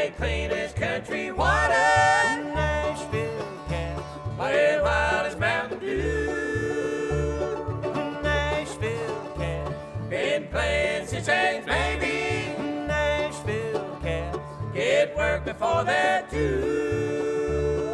like clean as country water. Nashville cats Play wild as Mountain Dew. Nashville cats Been playing since '8, baby. Nashville cats Get work before they're due.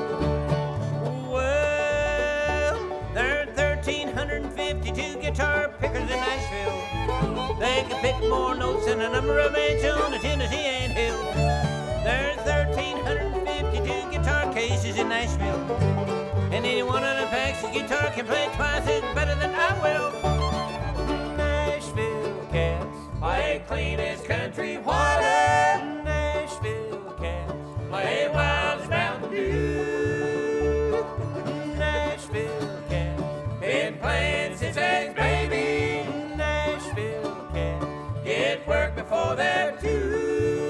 Well, there are 1,352 guitar pickers in Nashville. They can pick more notes than a number of bands on the Tennessee anthill. There are 1,352 guitar cases in Nashville, and any one of the packs of guitar can play twice as better than I will. Nashville cats Play clean as country water. Nashville cats Play wild as Mountain Dew. Nashville cats Been playing since '8, baby. Nashville cats Get work before they're due.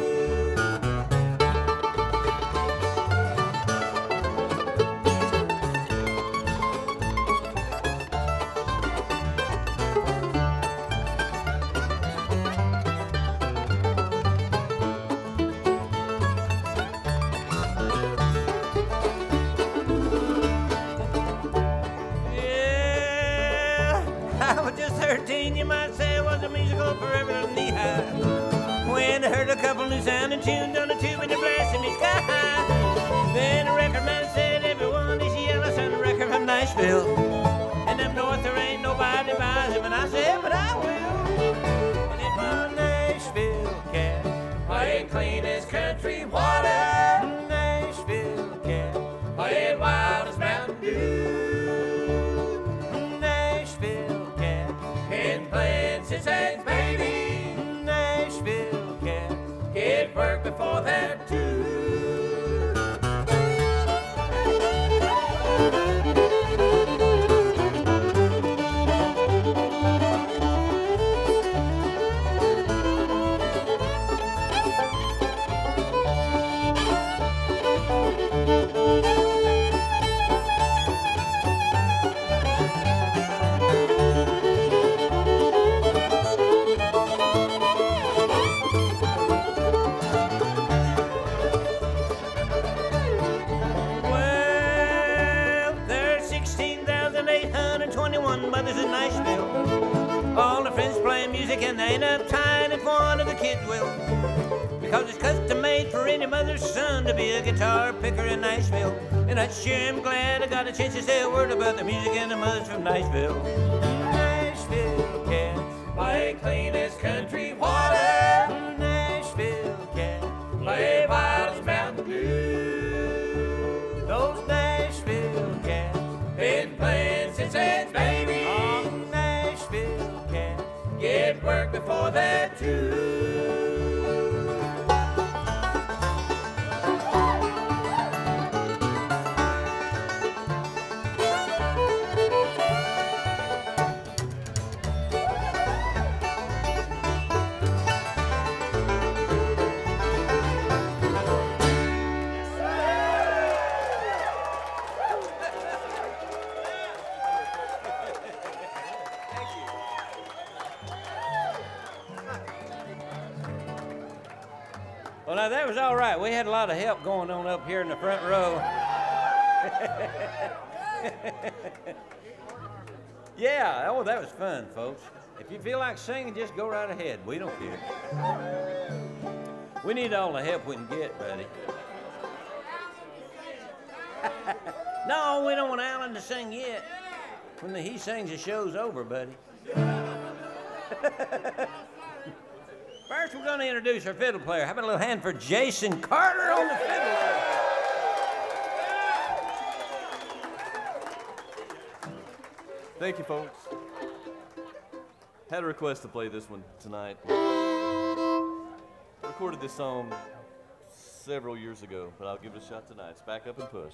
Yeah, I was just 13, you might say I was a musical forever little knee-high. When I heard a couple new sounding tunes on the tube and the blast in the sky. Then a record man said, everyone is yellow, son, a record from Nashville. And up north there ain't nobody buys him, and I said, but I will. And it was Nashville cats Play clean as country water. Nashville cats Play wild as Mountain Dew. Nashville cats Been playing since '8, baby. Nashville cats Get work before they're due. Well, there's 16,821 mothers in Nashville. All the friends playing music and they ain't uptight if one of the kids will. Because it's custom made for any mother's son to be a guitar picker in Nashville. And I sure am glad I got a chance to say a word about the music and the mothers from Nashville. Nashville cats Play clean as country water. Nashville cats Play wild as Mountain Dew. Those Nashville cats Been playing since '8, baby. Nashville cats Get work before they're due. Well, now that was all right. We had a lot of help going on up here in the front row. Yeah, oh, that was fun, folks. If you feel like singing, just go right ahead. We don't care. We need all the help we can get, buddy. No, we don't want Alan to sing yet. When he sings, the show's over, buddy. First, we're going to introduce our fiddle player. How about a little hand for Jason Carter on the fiddle? Thank you, folks. Had a request to play this one tonight. Recorded this song several years ago, but I'll give it a shot tonight. It's Back Up and Push.